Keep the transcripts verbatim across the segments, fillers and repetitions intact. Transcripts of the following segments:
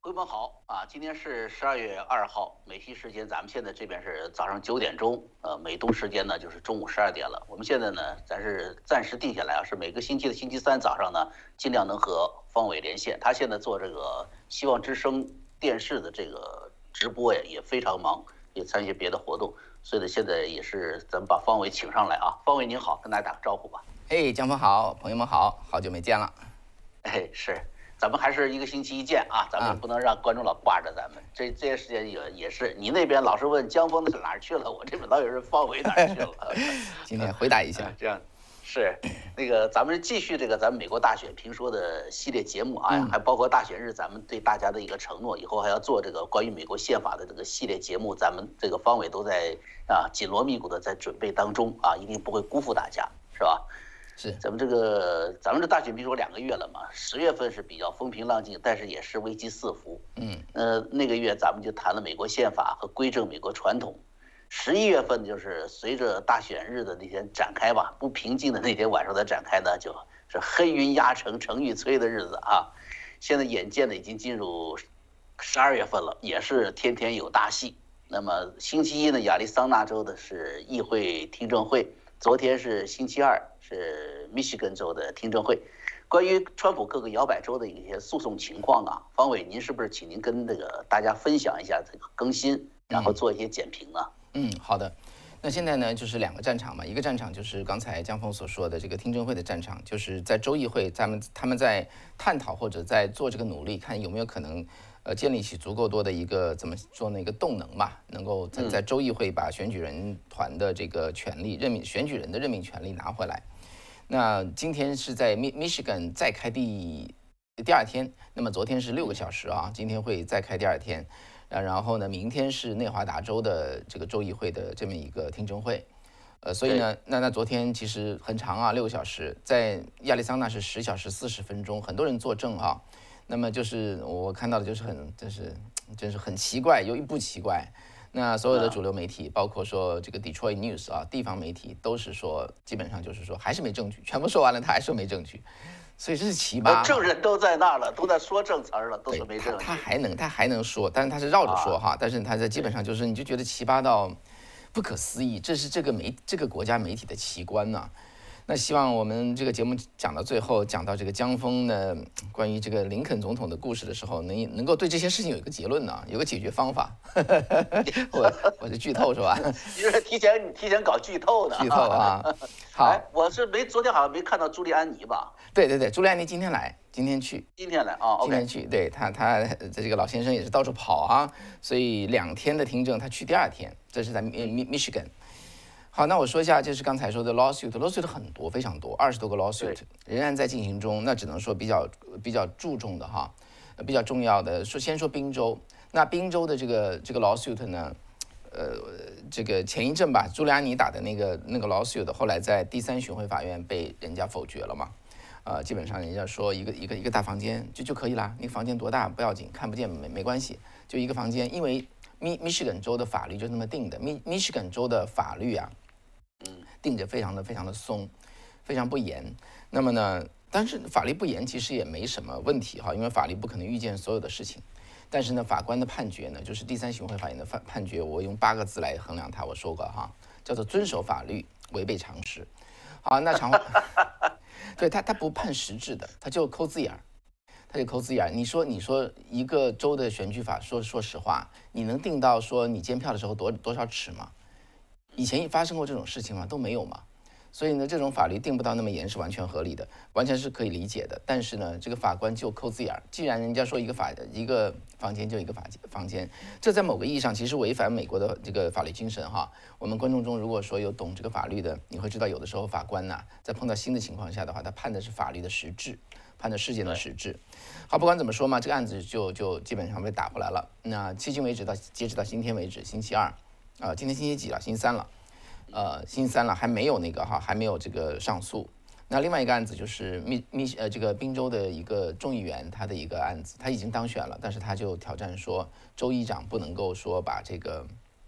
朋友们好啊！今天是十二月二号，美西时间，咱们现在这边是早上九点钟，呃，美东时间呢就是中午十二点了。我们现在呢，咱是暂时定下来啊，是每个星期的星期三早上呢，尽量能和方伟连线。他现在做这个希望之声电视的这个直播呀，也非常忙，也参与一些别的活动，所以呢，现在也是咱们把方伟请上来啊。方伟您好，跟大家打个招呼吧。 嘿，江峰好，朋友们好，好久没见了。 哎，是。咱们还是一个星期一见啊，咱们也不能让观众老挂着咱们。啊、这这些时间也也是，你那边老是问江峰的哪儿去了，我这边老有人方伟哪儿去了。 今天回答一下， 这样是那个咱们继续这个咱们美国大选评说的系列节目啊，嗯、还包括大选日咱们对大家的一个承诺，以后还要做这个关于美国宪法的这个系列节目，咱们这个方伟都在啊紧锣密鼓的在准备当中啊，一定不会辜负大家，是吧？ 是， 咱们这个咱们这大选评说两个月了嘛，十月份是比较风平浪静，但是也是危机四伏。嗯，呃，那个月咱们就谈了美国宪法和规正美国传统。十一月份就是随着大选日的那天展开吧，不平静的那天晚上的展开呢，就是黑云压城城欲摧的日子啊。现在眼见呢已经进入十二月份了，也是天天有大戏。那么星期一呢，亚利桑那州的是议会听证会。昨天是星期二，是密歇根州的听证会，关于川普各个摇摆州的一些诉讼情况啊，方伟，您是不是请您跟这个大家分享一下这个更新，然后做一些简评呢？ 嗯，好的。那现在呢，就是两个战场嘛，一个战场就是刚才江峰所说的这个听证会的战场，就是在州议会，咱们他们在探讨或者在做这个努力，看有没有可能。呃，建立起足够多的一个怎么说呢？一个动能嘛，能够在在州议会把选举人团的这个权利、任命选举人的任命权利拿回来。那今天是在密密歇根再开第第二天，那么昨天是六个小时啊，今天会再开第二天，呃，然后呢，明天是内华达州的这个州议会的这么一个听证会。呃，所以呢，那那昨天其实很长啊，六个小时，在亚利桑那是十小时四十分钟，很多人作证啊。那么就是我看到的，就是很，就是，真是很奇怪，又不奇怪。那所有的主流媒体，包括说这个 Detroit News 啊，地方媒体都是说，基本上就是说还是没证据，全部说完了，他还说没证据，所以这是奇葩。 证人都在那儿了，都在说证词儿了，都是没证据。 他还能，他还能说，但是他是绕着说哈，啊、但是他在基本上就是，你就觉得奇葩到不可思议，这是这个媒这个国家媒体的奇观呐、啊。那希望我们这个节目讲到最后，讲到这个江峰呢，关于这个林肯总统的故事的时候，能能够对这些事情有一个结论呢，有个解决方法。我我是剧透是吧？ 你是提前你提前搞剧透的？ 剧透啊！好、 哎，我是没昨天好像没看到朱利安尼吧？ 对对对，朱利安尼今天来，今天去， 今天来啊， 今天去，对他他这个老先生也是到处跑啊，所以两天的听证他去第二天，这是在密密密歇根。好，那我说一下，就是刚才说的 lawsuit，lawsuit 很多，非常多，二十多个 lawsuit 仍然在进行中。那只能说比较比较注重的哈，比较重要的说，先说宾州。那宾州的这个这个 lawsuit 呢，呃，这个前一阵吧，朱利安尼打的那个那个 lawsuit， 后来在第三巡回法院被人家否决了嘛。呃，基本上人家说一个一个一个大房间就就可以啦，那个房间多大不要紧，看不见没没关系，就一个房间，因为密密歇根州的法律就那么定的，密密歇根州的法律啊。定着非常的非常的松，非常不严。那么呢，但是法律不严其实也没什么问题哈，因为法律不可能预见所有的事情。但是呢，法官的判决呢，就是第三巡回法院的判判决，我用八个字来衡量它，我说过哈，叫做遵守法律，违背常识。好，那常对他他不判实质的，他就抠字眼儿，他就抠字眼儿。你说你说一个州的选举法，说说实话，你能定到说你监票的时候多多少尺吗？以前发生过这种事情吗？都没有嘛。所以呢，这种法律定不到那么严是完全合理的，完全是可以理解的。但是呢，这个法官就抠字眼儿。既然人家说一个法一个房间就一个法房间，这在某个意义上其实违反美国的这个法律精神哈。我们观众中如果说有懂这个法律的，你会知道有的时候法官呐、啊，在碰到新的情况下的话，他判的是法律的实质，判的事件的实质。好，不管怎么说嘛，这个案子就就基本上被打回来了。那迄今为止到截止到今天为止，星期二。啊、呃，今天星期几了？星期三了，呃，星期三了，还没有那个哈，还没有这个上诉。那另外一个案子就是密密呃这个宾州的一个众议员他的一个案子，他已经当选了，但是他就挑战说州议长不能够说把这个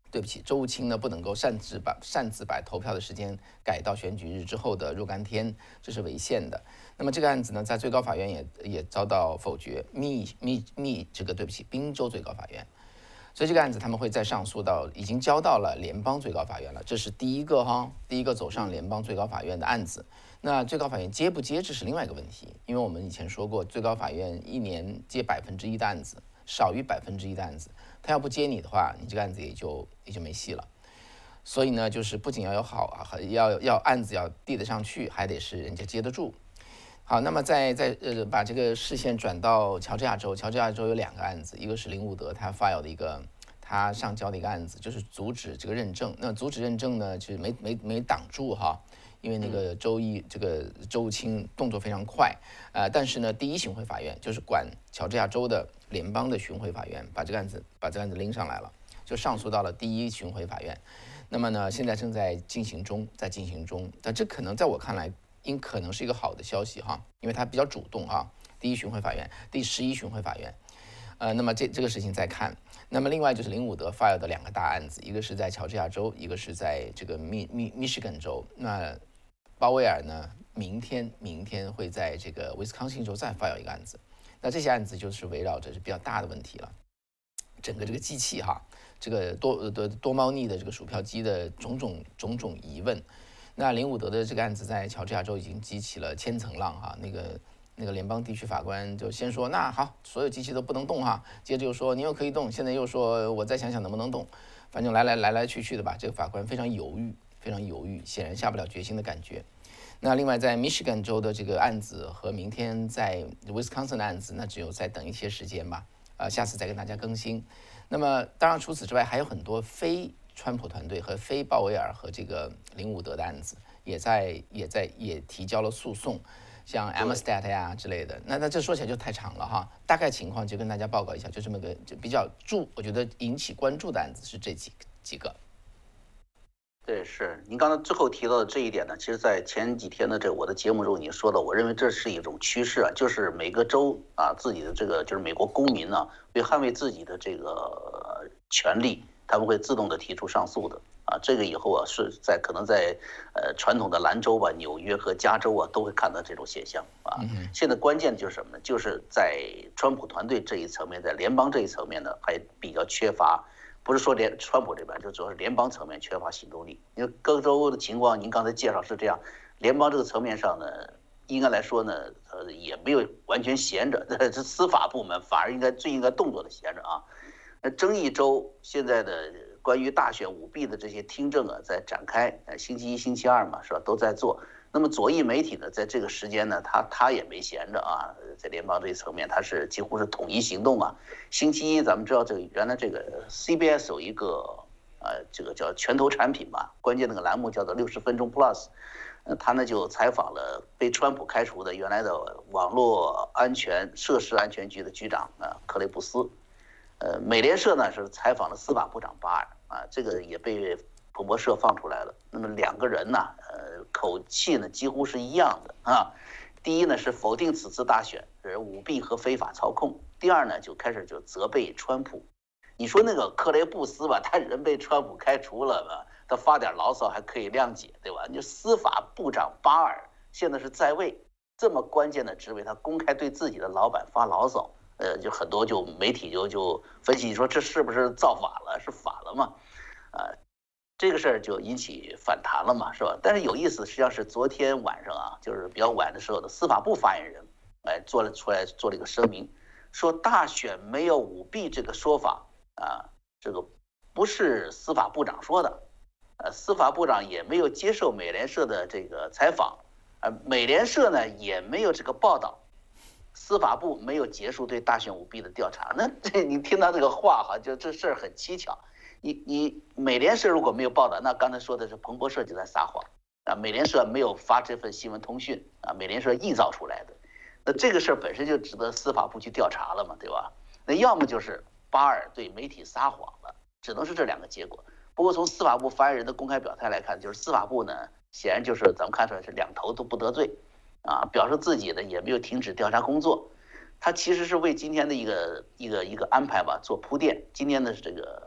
对不起，周青呢不能够擅自把擅自把投票的时间改到选举日之后的若干天，这是违宪的。那么这个案子呢，在最高法院也也遭到否决，密密密这个对不起，宾州最高法院。所以这个案子他们会再上诉到，已经交到了联邦最高法院了，这是第一个哈，第一个走上联邦最高法院的案子。那最高法院接不接，这是另外一个问题，因为我们以前说过，最高法院一年接百分之一的案子，少于百分之一的案子。他要不接你的话，你这个案子也就也就没戏了。所以呢，就是不仅要有好啊，要要案子要递得上去，还得是人家接得住。好，那么再再呃把这个视线转到乔治亚州，乔治亚州有两个案子，一个是林伍德他 file 的一个他上交的一个案子，就是阻止这个认证。那阻止认证呢，其实没没没挡住哈。因为那个州议这个州青动作非常快，呃，但是呢，第一巡回法院就是管乔治亚州的联邦的巡回法院，把这个案子把这个案子拎上来了，就上诉到了第一巡回法院。那么呢，现在正在进行中，在进行中。但这可能在我看来，应可能是一个好的消息哈，因为它比较主动哈。第一巡回法院，第十一巡回法院，呃，那么这这个事情再看。那么另外就是林伍德 file 的两个大案子，一个是在乔治亚州，一个是在这个密密密西根州。那鲍威尔呢，明天明天会在这个威斯康星州再 file 一个案子。那这些案子就是围绕着是比较大的问题了，整个这个机器哈，这个多多多猫腻的这个鼠票机的种种种种疑问。那林伍德的这个案子在乔治亚州已经激起了千层浪哈，那个那个联邦地区法官就先说那好，所有机器都不能动哈，接着又说你又可以动，现在又说我再想想能不能动，反正来来来来去去的吧，这个法官非常犹豫。非常犹豫，显然下不了决心的感觉。那另外，在密歇根州的这个案子和明天在威斯康星的案子，那只有再等一些时间吧。呃，下次再跟大家更新。那么，当然除此之外，还有很多非川普团队和非鲍威尔和这个林伍德的案子，也在也在也提交了诉讼，像 Amistad 呀之类的。那那这说起来就太长了哈。大概情况就跟大家报告一下，就这么个就比较注，我觉得引起关注的案子是这几几个。 对，是您刚才最后提到的这一点呢，其实，在前几天的这我的节目中，你说的，我认为这是一种趋势啊，就是每个州啊，自己的这个就是美国公民呢，为捍卫自己的这个权利，他们会自动的提出上诉的啊。这个以后啊，是在可能在呃传统的兰州吧、纽约和加州啊，都会看到这种现象啊。现在关键就是什么呢？就是在川普团队这一层面，在联邦这一层面呢，还比较缺乏。不是说联川普这边，就主要是联邦层面缺乏行动力。因为各州的情况，您刚才介绍是这样，联邦这个层面上呢，应该来说呢，呃，也没有完全闲着，这司法部门反而应该最应该动作的闲着啊。那争议州现在的关于大选舞弊的这些听证啊，在展开，呃，星期一、星期二嘛，是吧，都在做。那么左翼媒体呢，在这个时间呢，他他也没闲着啊，在联邦这一层面，他是几乎是统一行动啊。星期一咱们知道这个原来这个 C B S 有一个呃这个叫拳头产品吧，关键那个栏目叫做六十分钟 Plus， 呃他呢就采访了被川普开除的原来的网络安全设施安全局的局长啊克雷布斯，呃美联社呢是采访了司法部长巴尔啊，这个也被彭博社放出来了。那么两个人呢，呃，口气呢几乎是一样的啊。第一呢是否定此次大选是舞弊和非法操控，第二呢就开始就责备川普。你说那个克雷布斯吧，他人被川普开除了吧，他发点牢骚还可以谅解，对吧？就司法部长巴尔现在是在位，这么关键的职位，他公开对自己的老板发牢骚，呃，就很多就媒体就就分析说这是不是造反了，是反了嘛？啊、呃。这个事儿就引起反弹了嘛，是吧？但是有意思，实际上是昨天晚上啊，就是比较晚的时候的司法部发言人，哎，做了出来做了一个声明，说大选没有舞弊这个说法啊，这个不是司法部长说的，呃，司法部长也没有接受美联社的这个采访，呃，美联社呢也没有这个报道，司法部没有结束对大选舞弊的调查。那这你听他这个话哈，就这事儿很蹊跷。你你美联社如果没有报道，那刚才说的是彭博社就在撒谎啊，美联社没有发这份新闻通讯啊，美联社臆造出来的，那这个事儿本身就值得司法部去调查了嘛，对吧？那要么就是巴尔对媒体撒谎了，只能是这两个结果。不过从司法部发言人的公开表态来看，就是司法部呢，显然就是咱们看出来是两头都不得罪啊，表示自己呢也没有停止调查工作，他其实是为今天的一个一个一个安排吧做铺垫。今天的这个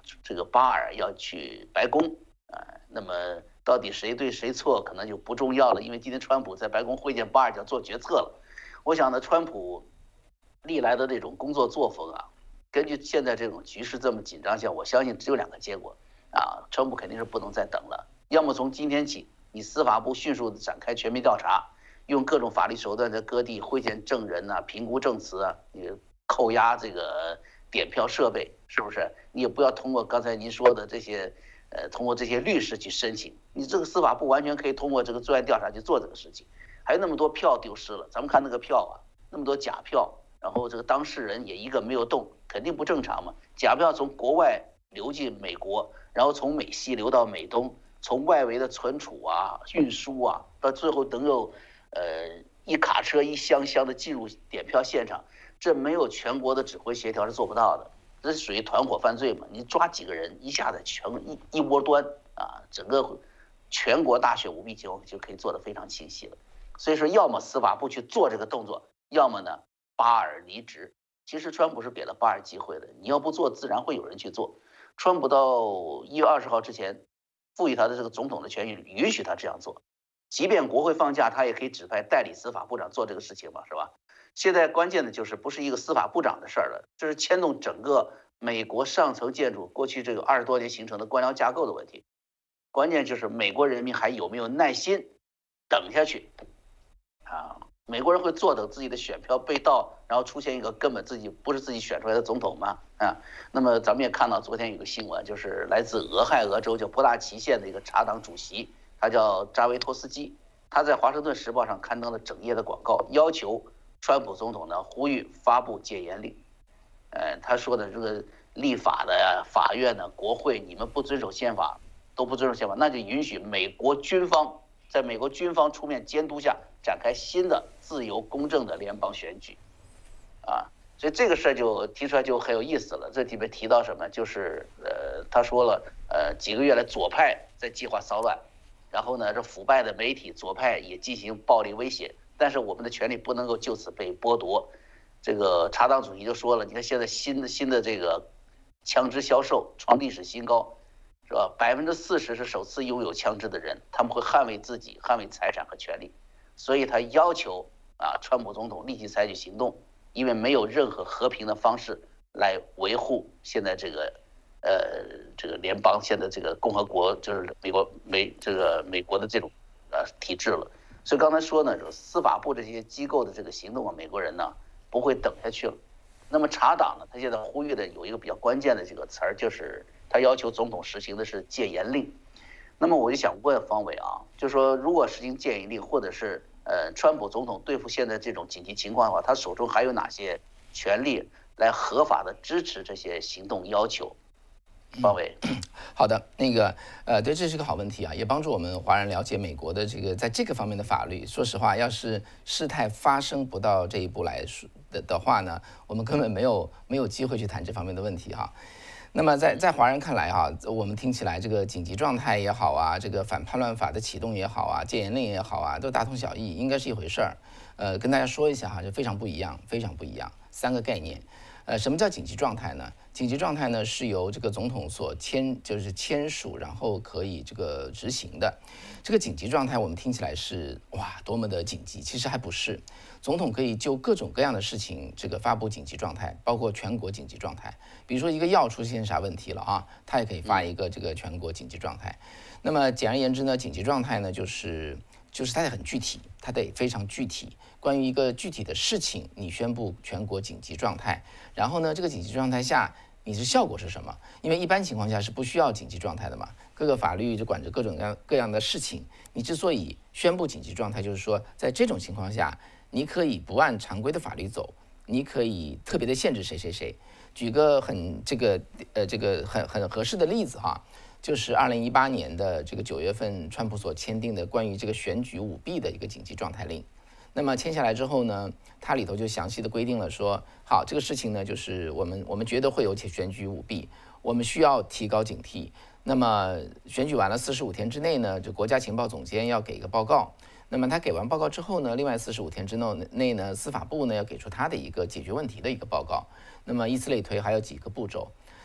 这个巴尔要去白宫啊，那么到底谁对谁错可能就不重要了，因为今天川普在白宫会见巴尔就要做决策了。我想呢，川普历来的这种工作作风啊，根据现在这种局势这么紧张下，我相信只有两个结果啊，川普肯定是不能再等了，要么从今天起，你司法部迅速的展开全面调查，用各种法律手段在各地会见证人啊，评估证词啊，你扣押这个点票设备，是不是？你也不要通过刚才您说的这些，呃，通过这些律师去申请，你这个司法部完全可以通过这个专案调查去做这个事情。还有那么多票丢失了，咱们看那个票啊，那么多假票，然后这个当事人也一个没有动，肯定不正常嘛。假票从国外流进美国，然后从美西流到美东，从外围的存储啊、运输啊，到最后能够，呃，一卡车一箱箱的进入点票现场，这没有全国的指挥协调是做不到的，这是属于团伙犯罪嘛？你抓几个人，一下子全一一窝端啊，整个全国大选舞弊情况就可以做得非常清晰了。所以说，要么司法部去做这个动作，要么呢巴尔离职。其实川普是给了巴尔机会的，你要不做，自然会有人去做。川普到一月二十号之前，赋予他的这个总统的权益，允许他这样做。即便国会放假，他也可以指派代理司法部长做这个事情嘛，是吧？现在关键的就是不是一个司法部长的事儿了，这是牵动整个美国上层建筑过去这个二十多年形成的官僚架构的问题。关键就是美国人民还有没有耐心等下去。啊，美国人会坐等自己的选票被盗，然后出现一个根本自己不是自己选出来的总统吗？啊，那么咱们也看到昨天有个新闻，就是来自俄亥俄州叫波大奇县的一个茶党主席，他叫扎维托斯基，他在《华盛顿时报》上刊登了整页的广告，要求川普总统呢呼吁发布戒严令。呃，他说的这个立法的呀、法院呢、国会，你们不遵守宪法，都不遵守宪法，那就允许美国军方在美国军方出面监督下展开新的自由公正的联邦选举，啊，所以这个事儿就提出来就很有意思了。这里面提到什么？就是呃，他说了，呃，几个月来左派在计划骚乱，然后呢，这腐败的媒体左派也进行暴力威胁，但是我们的权利不能够就此被剥夺。这个茶党主席就说了，你看现在新的新的这个枪支销售创历史新高。是吧？百分之四十是首次拥有枪支的人，他们会捍卫自己、捍卫财产和权利，所以他要求啊，川普总统立即采取行动，因为没有任何和平的方式来维护现在这个呃这个联邦现在这个共和国就是美国美这个美国的这种呃体制了。所以刚才说呢，司法部这些机构的这个行动啊，美国人呢不会等下去了。那么茶党呢，他现在呼吁的有一个比较关键的这个词儿，就是他要求总统实行的是戒严令。那么我就想问方伟啊，就说如果实行戒严令，或者是呃川普总统对付现在这种紧急情况的话，他手中还有哪些权利来合法的支持这些行动要求？方伟， 嗯、好的，那个呃，对，这是个好问题啊，也帮助我们华人了解美国的这个在这个方面的法律。说实话，要是事态发生不到这一步来说的的话呢，我们根本没有没有机会去谈这方面的问题哈。那么在在华人看来哈，我们听起来这个紧急状态也好啊，这个反叛乱法的启动也好啊，戒严令也好啊，都大同小异，应该是一回事儿。呃，跟大家说一下哈，就非常不一样，非常不一样，三个概念。呃，什么叫紧急状态呢？紧急状态呢是由这个总统所签，就是签署，然后可以这个执行的。这个紧急状态我们听起来是哇多么的紧急，其实还不是。总统可以就各种各样的事情这个发布紧急状态，包括全国紧急状态。比如说一个药出现啥问题了啊，他也可以发一个这个全国紧急状态。那么简而言之呢，紧急状态呢就是就是它得很具体，它得非常具体。关于一个具体的事情，你宣布全国紧急状态，然后呢，这个紧急状态下你是效果是什么？因为一般情况下是不需要紧急状态的嘛，各个法律就管着各种各样各样的事情。你之所以宣布紧急状态，就是说在这种情况下，你可以不按常规的法律走，你可以特别的限制谁谁谁。举个很这个呃这个很很合适的例子哈，就是二零一八年的这个九月份，川普所签订的关于这个选举舞弊的一个紧急状态令。那么签下来之后呢，它里头就详细的规定了说，好，这个事情呢，就是我们我们觉得会有选举舞弊，我们需要提高警惕。那么选举完了四十五天之内呢，就国家情报总监要给一个报告。那么他给完报告之后呢，另外四十五天之内呢，司法部呢要给出他的一个解决问题的一个报告。那么以此类推，还有几个步骤。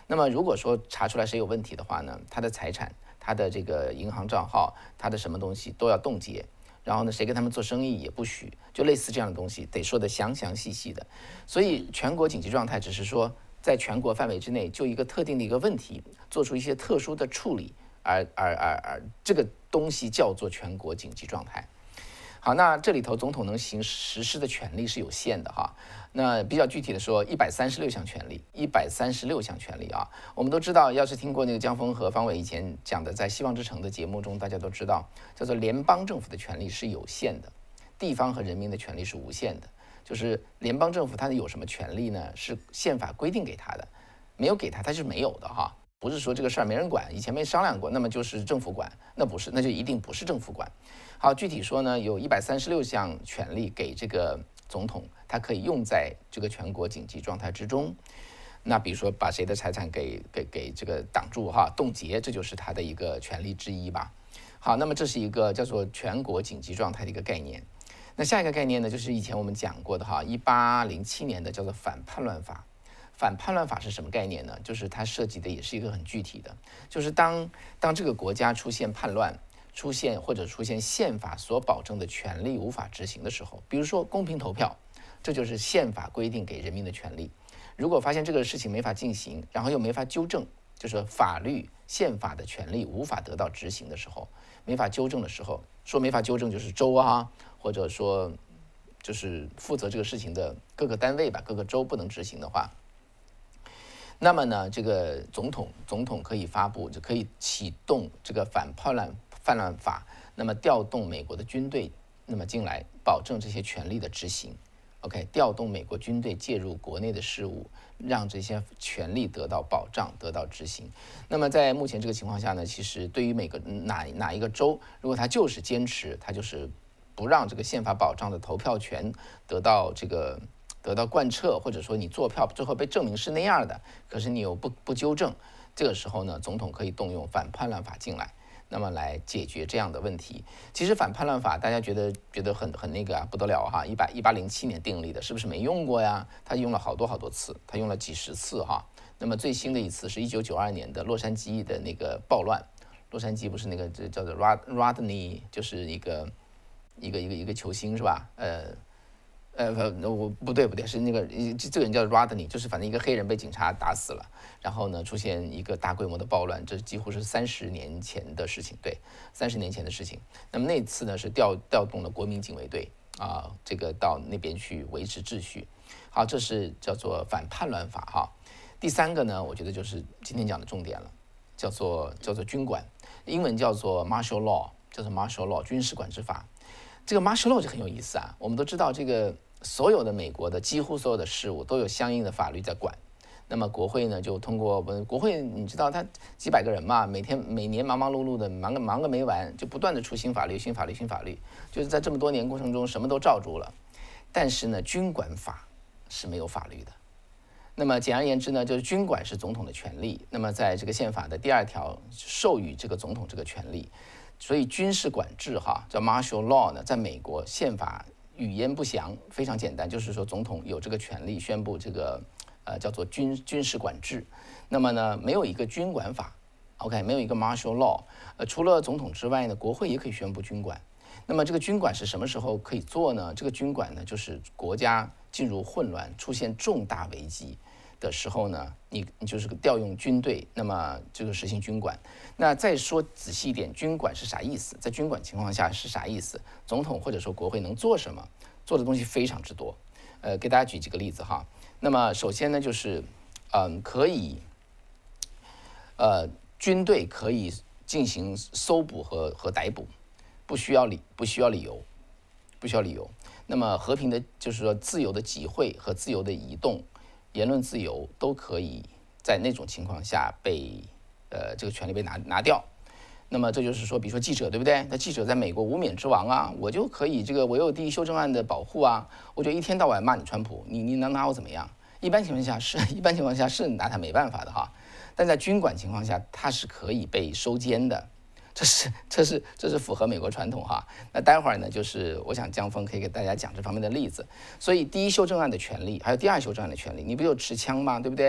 那么如果说查出来谁有问题的话呢，他的财产、他的这个银行账号、他的什么东西都要冻结。然后呢，谁跟他们做生意也不许，就类似这样的东西，得说的详详细细的。所以全国紧急状态只是说，在全国范围之内，就一个特定的一个问题，做出一些特殊的处理，而而而而这个东西叫做全国紧急状态。好，那这里头总统能行实施的权利是有限的哈。那比较具体的说，一百三十六项权利，一百三十六项权利啊。我们都知道，要是听过那个江峰和方伟以前讲的在《希望之城》的节目中，大家都知道，叫做联邦政府的权利是有限的，地方和人民的权利是无限的。就是联邦政府它有什么权利呢？是宪法规定给他的，没有给他，他是没有的哈。不是说这个事儿没人管，以前没商量过，那么就是政府管，那不是，那就一定不是政府管。好，具体说呢，有一百三十六项权利给这个总统，他可以用在这个全国紧急状态之中。那比如说把谁的财产给给给这个挡住哈，冻结，这就是他的一个权利之一吧。好，那么这是一个叫做全国紧急状态的一个概念。那下一个概念呢，就是以前我们讲过的哈，一八零七年的叫做反叛乱法。反叛乱法是什么概念呢？就是它涉及的也是一个很具体的，就是当当这个国家出现叛乱，出现或者出现宪法所保证的权利无法执行的时候，比如说公平投票，这就是宪法规定给人民的权利。如果发现这个事情没法进行，然后又没法纠正，就是法律宪法的权利无法得到执行的时候，没法纠正的时候，说没法纠正就是州啊，或者说就是负责这个事情的各个单位吧，各个州不能执行的话。那么呢，这个总统总统可以发布，就可以启动这个反叛乱叛乱法，那么调动美国的军队，那么进来保证这些权利的执行。OK， 调动美国军队介入国内的事务，让这些权利得到保障，得到执行。那么在目前这个情况下呢，其实对于每个哪哪一个州，如果他就是坚持，他就是不让这个宪法保障的投票权得到这个。得到贯彻，或者说你做票最后被证明是那样的，可是你又不不纠正，这个时候呢，总统可以动用反叛乱法进来，那么来解决这样的问题。其实反叛乱法大家觉得觉得很很那个啊，不得了哈，一百一八零七年订立的，是不是没用过呀？他用了好多好多次，他用了几十次哈。那么最新的一次是一九九二年的洛杉矶的那个暴乱，洛杉矶不是那个这叫做 Rodney， 就是一个一个一个一个球星是吧？呃。呃，我不对不对，是那个这个人叫 Rodney， 就是反正一个黑人被警察打死了，然后呢出现一个大规模的暴乱，这几乎是三十年前的事情，对，三十年前的事情。那么那次呢是调调动了国民警卫队啊，这个到那边去维持秩序。好，这是叫做反叛乱法哈。第三个呢，我觉得就是今天讲的重点了，叫做叫做军管，英文叫做 martial law， 叫做 martial law 军事管制法。这个 martial law 就很有意思啊，我们都知道这个所有的美国的几乎所有的事务都有相应的法律在管。那么国会呢，就通过国会，你知道它几百个人嘛，每天每年忙忙碌碌的，忙个忙个没完，就不断的出新法律、新法律、新法律，就是在这么多年过程中什么都罩住了。但是呢，军管法是没有法律的。那么简而言之呢，就是军管是总统的权利。那么在这个宪法的第二条授予这个总统这个权利。所以军事管制哈叫 martial law 呢，在美国宪法语言不详，非常简单，就是说总统有这个权利宣布这个呃叫做军军事管制。那么呢，没有一个军管法 ，OK， 没有一个 martial law。呃，除了总统之外呢，国会也可以宣布军管。那么这个军管是什么时候可以做呢？这个军管呢，就是国家进入混乱、出现重大危机的时候呢，你你就是调用军队，那么这个实行军管。那再说仔细一点，军管是啥意思？在军管情况下是啥意思？总统或者说国会能做什么？做的东西非常之多。呃，给大家举几个例子哈。那么首先呢，就是嗯，可以，呃，军队可以进行搜捕和和逮捕，不需要理不需要理由，不需要理由。那么和平的，就是说自由的集会和自由的移动。言论自由都可以在那种情况下被呃这个权利被拿拿掉。那么这就是说，比如说记者对不对？那记者在美国无冕之王啊，我就可以这个我有第一修正案的保护啊，我就一天到晚骂你川普，你你能拿我怎么样？一般情况下是一般情况下是拿他没办法的哈。但在军管情况下，他是可以被收监的。这是这是这是符合美国传统哈。那待会儿呢，就是我想江峰可以给大家讲这方面的例子。所以第一修正案的权利，还有第二修正案的权利，你不有持枪吗？对不对？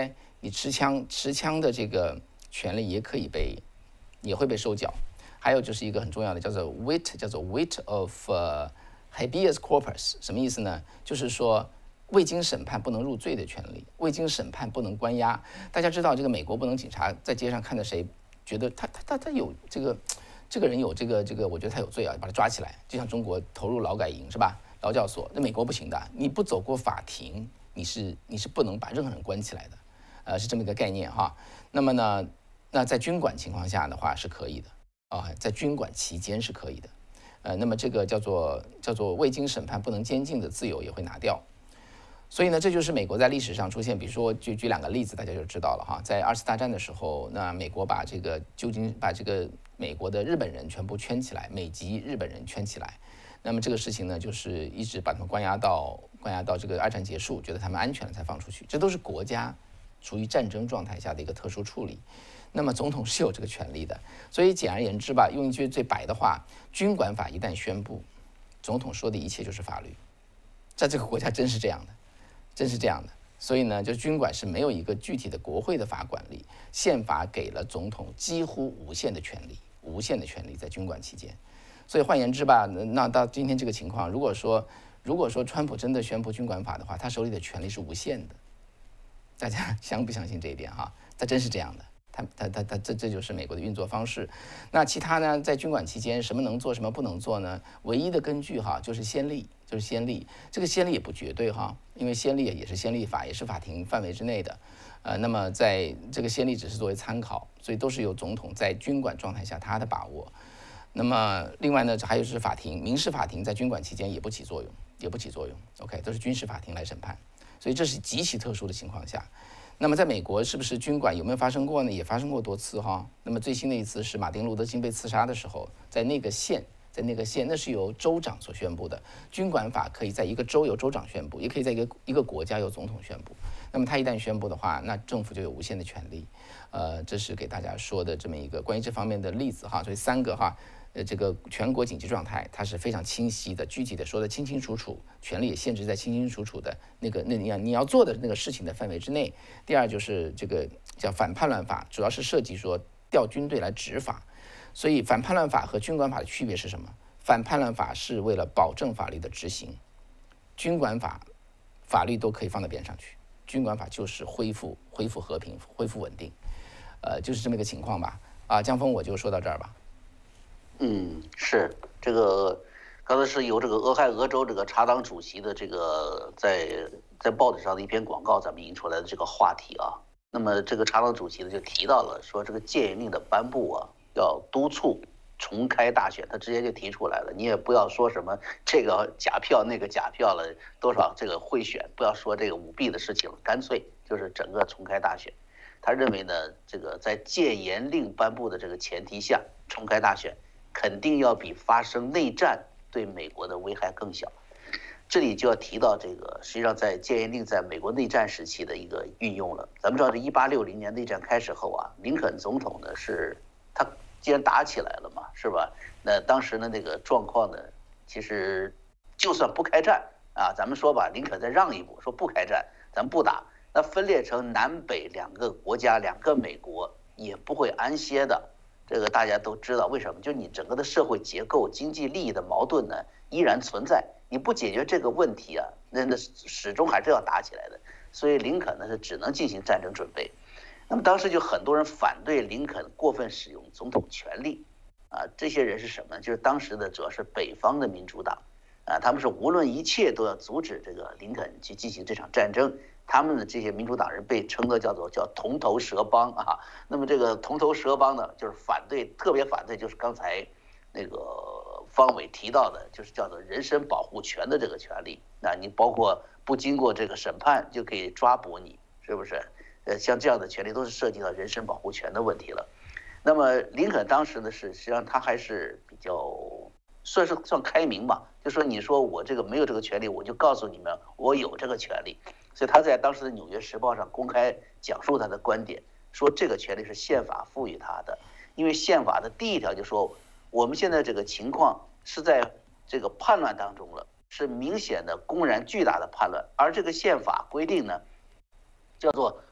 你持枪持枪的这个权利也可以被也会被收缴。还有就是一个很重要的叫做 writ 叫做 writ of、uh, habeas corpus， 什么意思呢？就是说未经审判不能入罪的权利，未经审判不能关押。大家知道这个美国不能警察在街上看到谁觉得他他他他有这个这个人有这个这个，我觉得他有罪啊，把他抓起来，就像中国投入劳改营是吧？劳教所，那美国不行的，你不走过法庭，你是你是不能把任何人关起来的，呃，是这么一个概念哈。那么呢，那在军管情况下的话是可以的啊，在军管期间是可以的，呃，那么这个叫做叫做未经审判不能监禁的自由也会拿掉。所以呢，这就是美国在历史上出现，比如说就举两个例子，大家就知道了哈。在二次大战的时候，那美国把这个旧金把这个美国的日本人全部圈起来，美籍日本人圈起来。那么这个事情呢，就是一直把他们关押到关押到这个二战结束，觉得他们安全了才放出去。这都是国家处于战争状态下的一个特殊处理。那么总统是有这个权利的。所以简而言之吧，用一句最白的话，军管法一旦宣布，总统说的一切就是法律。在这个国家真是这样的。真是这样的，所以呢，就军管是没有一个具体的国会的法管力，宪法给了总统几乎无限的权利，无限的权利在军管期间。所以换言之吧，那到今天这个情况，如果说如果说川普真的宣布军管法的话，他手里的权利是无限的。大家相不相信这一点哈？他真是这样的，他他他他这这就是美国的运作方式。那其他呢，在军管期间什么能做，什么不能做呢？唯一的根据哈就是先例。就是先例，这个先例也不绝对哈，因为先例也是先例法，也是法庭范围之内的，呃，那么在这个先例只是作为参考，所以都是由总统在军管状态下他的把握。那么另外呢，还有就是法庭，民事法庭在军管期间也不起作用，也不起作用 ，OK， 都是军事法庭来审判，所以这是极其特殊的情况下。那么在美国是不是军管有没有发生过呢？也发生过多次哈。那么最新的一次是马丁路德金被刺杀的时候，在那个县。在那个县，那是由州长所宣布的。军管法可以在一个州由州长宣布，也可以在一个一个国家由总统宣布。那么他一旦宣布的话，那政府就有无限的权利。呃，这是给大家说的这么一个关于这方面的例子哈。所以三个哈，呃，这个全国紧急状态它是非常清晰的，具体的说的清清楚楚，权利也限制在清清楚楚的那个那你要你要做的那个事情的范围之内。第二就是这个叫反叛乱法，主要是涉及说调军队来执法。所以反叛乱法和军管法的区别是什么？反叛乱法是为了保证法律的执行，军管法法律都可以放到边上去，军管法就是恢复恢复和平、恢复稳定，呃，就是这么一个情况吧。啊，江峰我就说到这儿吧。 嗯，是这个，刚才是由这个俄亥俄州这个茶党主席的这个在在报纸上的一篇广告，咱们引出来的这个话题啊。那么这个茶党主席呢就提到了说，这个戒严令的颁布啊。要督促重开大选，他直接就提出来了。你也不要说什么这个假票那个假票了，多少这个贿选，不要说这个舞弊的事情了，干脆就是整个重开大选。他认为呢，这个在戒严令颁布的这个前提下，重开大选肯定要比发生内战对美国的危害更小。这里就要提到这个，实际上在戒严令在美国内战时期的一个运用了。咱们知道，这一八六零年内战开始后啊，林肯总统呢是。他既然打起来了嘛，是吧？那当时的那个状况呢，其实就算不开战啊，咱们说吧，林肯再让一步，说不开战，咱不打，那分裂成南北两个国家，两个美国也不会安歇的。这个大家都知道，为什么？就你整个的社会结构、经济利益的矛盾呢，依然存在。你不解决这个问题啊，那那始终还是要打起来的。所以林肯呢是只能进行战争准备。那么当时就很多人反对林肯过分使用总统权力，啊，这些人是什么呢？就是当时的主要是北方的民主党，啊，他们是无论一切都要阻止这个林肯去进行这场战争。他们的这些民主党人被称的叫做叫铜头蛇帮啊。那么这个铜头蛇帮呢，就是反对，特别反对，就是刚才那个方伟提到的，就是叫做人身保护权的这个权利。那你包括不经过这个审判就可以抓捕你，是不是？呃，像这样的权利都是涉及到人身保护权的问题了。那么林肯当时呢是，实际上他还是比较算是算开明吧，就说你说我这个没有这个权利，我就告诉你们我有这个权利。所以他在当时的《纽约时报》上公开讲述他的观点，说这个权利是宪法赋予他的，因为宪法的第一条就说我们现在这个情况是在这个叛乱当中了，是明显的公然巨大的叛乱，而这个宪法规定呢，叫做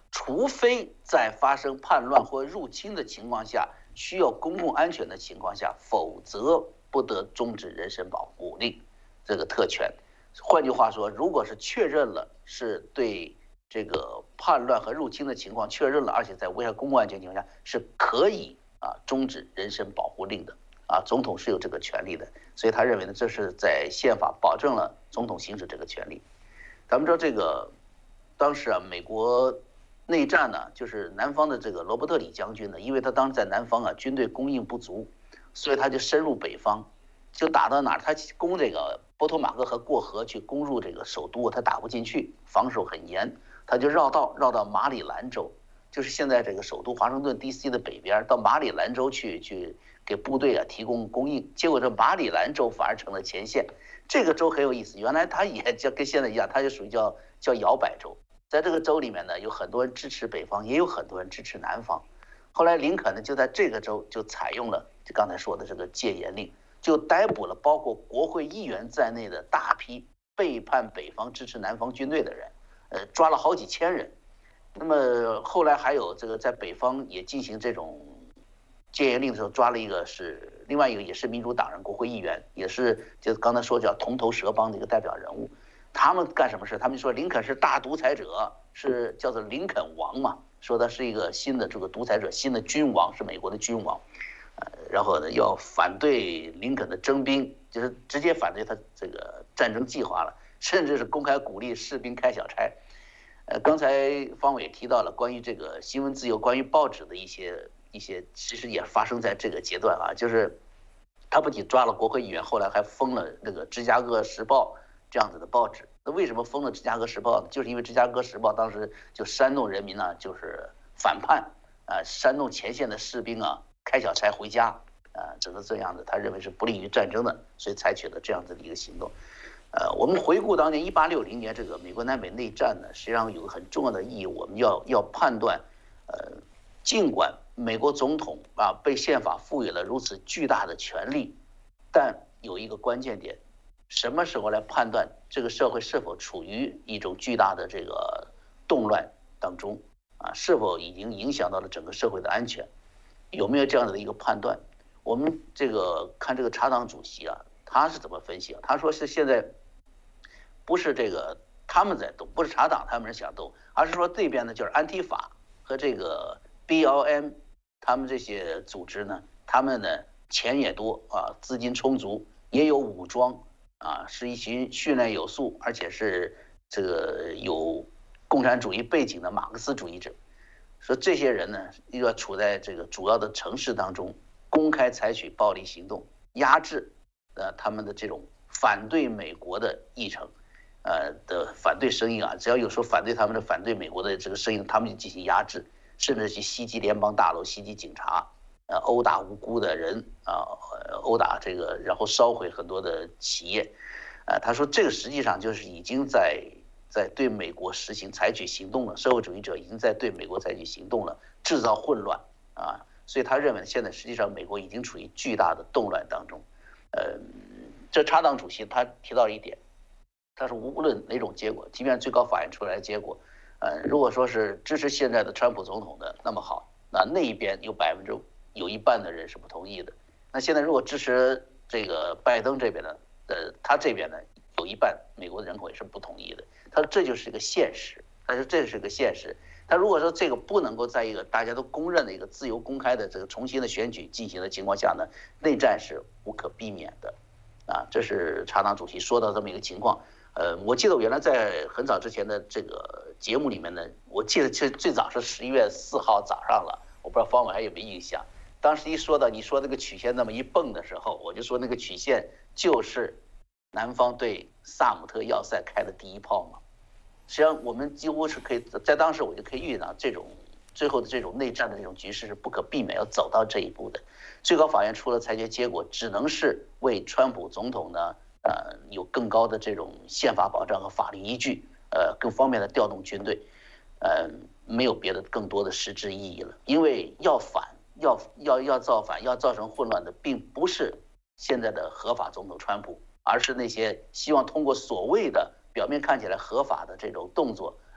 除非在发生叛乱或入侵的情况下，需要公共安全的情况下，否则不得终止人身保护令这个特权。换句话说，如果是确认了是对这个叛乱和入侵的情况确认了，而且在危害公共安全情况下，是可以啊终止人身保护令的啊，总统是有这个权利的。所以他认为呢，这是在宪法保证了总统行使这个权利。咱们知道这个当时啊，美国内战呢，就是南方的这个罗伯特里将军呢，因为他当时在南方啊，军队供应不足，所以他就深入北方，就打到哪儿，他攻这个波托马克河过河去攻入这个首都，他打不进去，防守很严，他就绕道绕到马里兰州，就是现在这个首都华盛顿 D C 的北边，到马里兰州去去给部队啊提供供应，结果这马里兰州反而成了前线。这个州很有意思，原来它也叫跟现在一样，它就属于叫叫摇摆州。在这个州里面呢，有很多人支持北方，也有很多人支持南方。后来林肯呢，就在这个州就采用了就刚才说的这个戒严令，就逮捕了包括国会议员在内的大批背叛北方、支持南方军队的人，呃，抓了好几千人。那么后来还有这个在北方也进行这种戒严令的时候，抓了一个是另外一个也是民主党人国会议员，也是就刚才说叫铜头蛇帮的一个代表人物。他们干什么事？他们说林肯是大独裁者，是叫做林肯王嘛，说他是一个新的这个独裁者，新的君王，是美国的君王。呃，然后呢，要反对林肯的征兵，就是直接反对他这个战争计划了，甚至是公开鼓励士兵开小差。呃，刚才方伟提到了关于这个新闻自由，关于报纸的一些一些，其实也发生在这个阶段啊，就是他不仅抓了国会议员，后来还封了那个《芝加哥时报》这样子的报纸。那为什么封了《芝加哥时报》呢？就是因为《芝加哥时报》当时就煽动人民呢，就是反叛啊，煽动前线的士兵啊开小差回家啊，只是这样的，他认为是不利于战争的，所以采取了这样子的一个行动。呃，我们回顾当年一八六零年这个美国南北内战呢，实际上有个很重要的意义，我们要要判断，呃，尽管美国总统啊被宪法赋予了如此巨大的权利，但有一个关键点，什么时候来判断这个社会是否处于一种巨大的这个动乱当中啊？是否已经影响到了整个社会的安全？有没有这样的一个判断？我们这个看这个查党主席啊，他是怎么分析啊？他说是现在不是这个他们在动，不是查党他们是想动，而是说这边呢就是安提法和这个 B L M 他们这些组织呢，他们呢钱也多啊，资金充足，也有武装啊，是一群训练有素，而且是这个有共产主义背景的马克思主义者。说这些人呢，又要处在这个主要的城市当中，公开采取暴力行动，压制呃他们的这种反对美国的议程。呃的反对声音啊，只要有说反对他们的反对美国的这个声音，他们就进行压制，甚至去袭击联邦大楼、袭击警察，呃，殴打无辜的人啊，殴打这个，然后烧毁很多的企业，呃，他说这个实际上就是已经在在对美国实行采取行动了，社会主义者已经在对美国采取行动了，制造混乱啊，所以他认为现在实际上美国已经处于巨大的动乱当中，呃，这查党主席他提到一点。但是无论哪种结果，即便最高法院出来的结果，呃，如果说是支持现在的川普总统的，那么好，那那一边有百分之有一半的人是不同意的。那现在如果支持这个拜登这边的，呃，他这边呢有一半美国的人口也是不同意的。他说这就是一个现实，他说这是个现实。他如果说这个不能够在一个大家都公认的一个自由公开的这个重新的选举进行的情况下呢，内战是无可避免的。啊，这是查党主席说到这么一个情况。呃，我记得我原来在很早之前的这个节目里面呢，我记得其实最早是十一月四号早上了，我不知道方伟还有没有印象。当时一说到你说那个曲线那么一蹦的时候，我就说那个曲线就是南方对萨姆特要塞开的第一炮嘛。实际上我们几乎是可以在当时我就可以预料这种最后的这种内战的这种局势是不可避免要走到这一步的。最高法院出了裁决结果，只能是为川普总统呢。呃，有更高的这种宪法保障和法律依据，呃，更方便的调动军队，呃，没有别的更多的实质意义了。因为要反，要要要造反，要造成混乱的，并不是现在的合法总统川普，而是那些希望通过所谓的表面看起来合法的这种动作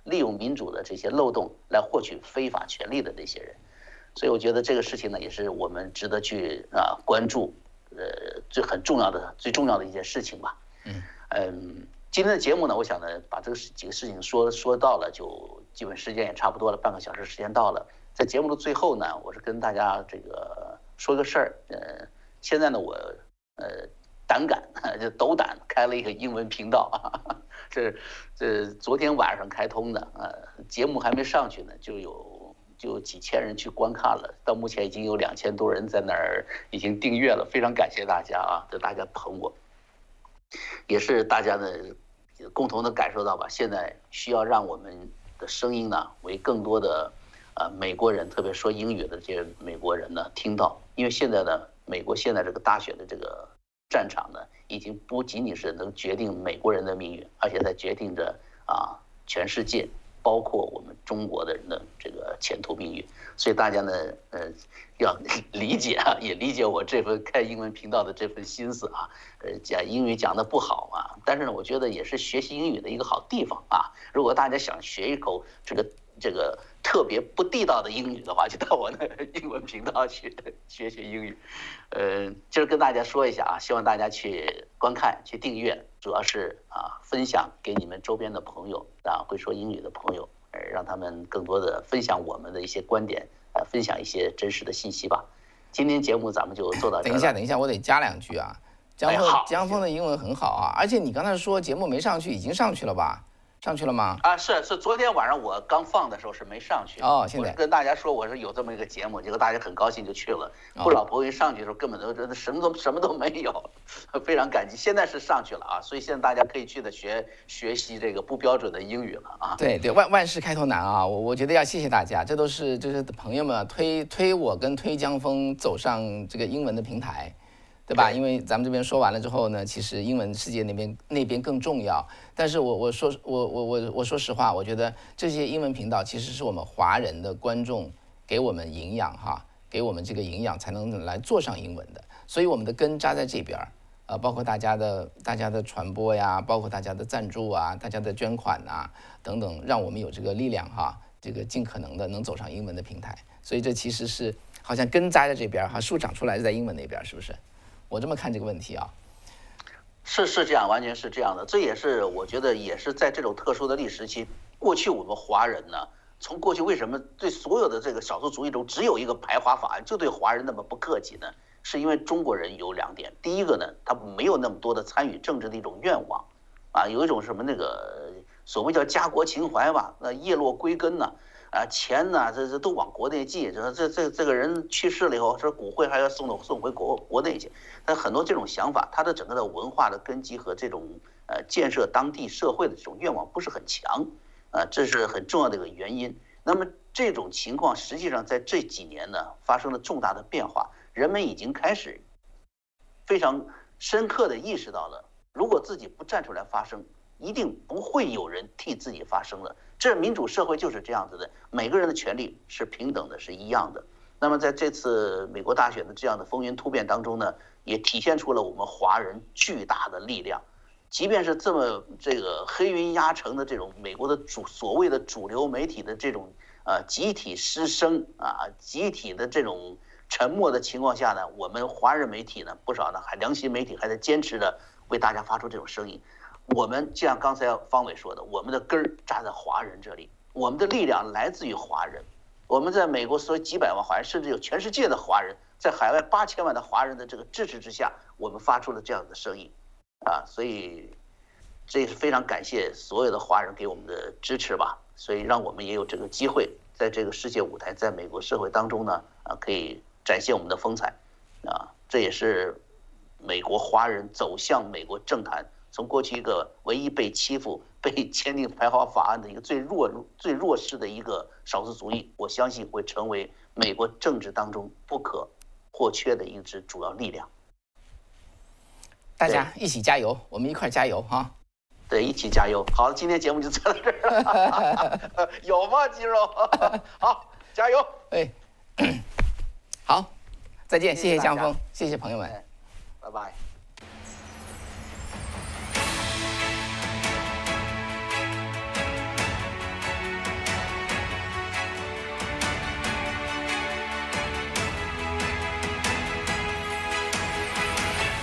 利用民主的这些漏洞来获取非法权利的这些人。所以我觉得这个事情呢，也是我们值得去啊关注，呃，最很重要的、最重要的一件事情吧。嗯嗯，今天的节目呢，我想呢，把这个几个事情说说到了，就基本时间也差不多了，半个小时时间到了。在节目的最后呢，我是跟大家这个说个事儿，呃，现在呢，我呃胆敢就斗胆开了一个英文频道啊，这这昨天晚上开通的，呃，节目还没上去呢，就有。就有几千人去观看了，到目前已经有两千多人在那儿已经订阅了，非常感谢大家啊！这大家捧我，也是大家的共同的感受到吧。现在需要让我们的声音呢，为更多的呃美国人，特别说英语的这些美国人呢听到，因为现在呢，美国现在这个大选的这个战场呢，已经不仅仅是能决定美国人的命运，而且在决定着啊全世界。包括我们中国的人的这个前途命运，所以大家呢，呃，要理解啊，也理解我这份开英文频道的这份心思啊。呃，讲英语讲的不好啊，但是呢，我觉得也是学习英语的一个好地方啊。如果大家想学一口这个这个特别不地道的英语的话，就到我的英文频道去学学英语。呃，今儿跟大家说一下啊，希望大家去观看、去订阅。主要是啊，分享给你们周边的朋友啊，会说英语的朋友，呃，让他们更多的分享我们的一些观点，呃，分享一些真实的信息吧。今天节目咱们就做到这儿。 等一下，等一下，我得加两句啊。江峰，哎、江峰的英文很好啊，而且你刚才说节目没上去，已经上去了吧？上去了吗？ 啊，是是，昨天晚上我刚放的时候是没上去。 哦，现在我跟大家说我是有这么一个节目，结果大家很高兴就去了。不少朋友上去的时候根本都真的什么都什么都没有，非常感激。现在是上去了啊，所以现在大家可以去的学学习这个不标准的英语了啊。 对对，万万事开头难啊，我我觉得要谢谢大家，这都是就是朋友们推推我跟推江峰走上这个英文的平台。对吧？因为咱们这边说完了之后呢，其实英文世界那边那边更重要。但是我我说我我我我说实话，我觉得这些英文频道其实是我们华人的观众给我们营养哈，给我们这个营养才能来做上英文的。所以我们的根扎在这边儿，呃，包括大家的大家的传播呀，包括大家的赞助啊，大家的捐款啊等等，让我们有这个力量哈，这个尽可能的能走上英文的平台。所以这其实是好像根扎在这边哈，树长出来是在英文那边，是不是？我这么看这个问题啊， 是是这样，完全是这样的。这也是我觉得也是在这种特殊的历史期，过去我们华人呢，从过去为什么对所有的这个少数族裔中只有一个排华法案，就对华人那么不客气呢？是因为中国人有两点，第一个呢，他没有那么多的参与政治的一种愿望，啊，有一种什么那个所谓叫家国情怀吧，那叶落归根呢。啊，钱呢，这这都往国内寄，这这这这个人去世了以后，这骨灰还要送到送回国国内去。但很多这种想法，它的整个的文化的根基和这种呃建设当地社会的这种愿望不是很强，啊，这是很重要的一个原因。那么这种情况实际上在这几年呢发生了重大的变化，人们已经开始非常深刻的意识到了，如果自己不站出来发声，一定不会有人替自己发声的。这民主社会就是这样子的，每个人的权利是平等的，是一样的。那么在这次美国大选的这样的风云突变当中呢，也体现出了我们华人巨大的力量。即便是这么这个黑云压城的这种美国的主所谓的主流媒体的这种呃集体失声啊，集体的这种沉默的情况下呢，我们华人媒体呢不少呢还良心媒体还在坚持着为大家发出这种声音。我们就像刚才方伟说的，我们的根儿扎在华人这里，我们的力量来自于华人。我们在美国所有几百万华人，甚至有全世界的华人，在海外八千万的华人的这个支持之下，我们发出了这样的声音，啊，所以这也是非常感谢所有的华人给我们的支持吧。所以让我们也有这个机会，在这个世界舞台，在美国社会当中呢，啊，可以展现我们的风采，啊，这也是美国华人走向美国政坛。从过去一个唯一被欺负、被签订排华法案的一个最弱、最弱势的一个少数族裔，我相信会成为美国政治当中不可或缺的一支主要力量。 大家一起加油，我们一块加油哈！ 对，一起加油。好，今天节目就做到这儿了。有吗，肌肉？好，加油！ 哎，好，再见，谢谢江峰，谢谢朋友们， 拜拜。